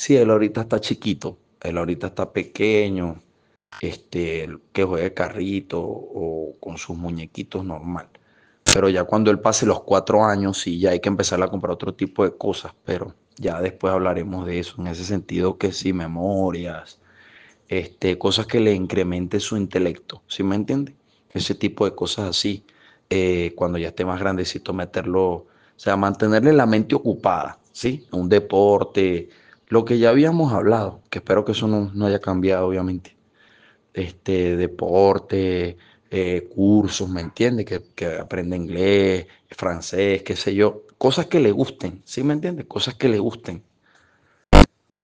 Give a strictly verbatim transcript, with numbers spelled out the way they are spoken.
Sí, él ahorita está chiquito, él ahorita está pequeño, este, que juegue carrito o con sus muñequitos normal. Pero ya cuando él pase los cuatro años, sí, ya hay que empezar a comprar otro tipo de cosas, pero ya después hablaremos de eso, en ese sentido que sí, memorias, este, cosas que le incrementen su intelecto, ¿sí me entiende? Ese tipo de cosas así, eh, cuando ya esté más grandecito, meterlo, o sea, mantenerle la mente ocupada, ¿sí? Un deporte, lo que ya habíamos hablado, que espero que eso no, no haya cambiado, obviamente. Este, deporte, eh, cursos, ¿me entiende? Que, que aprenda inglés, francés, qué sé yo, cosas que le gusten, ¿sí me entiende? Cosas que le gusten.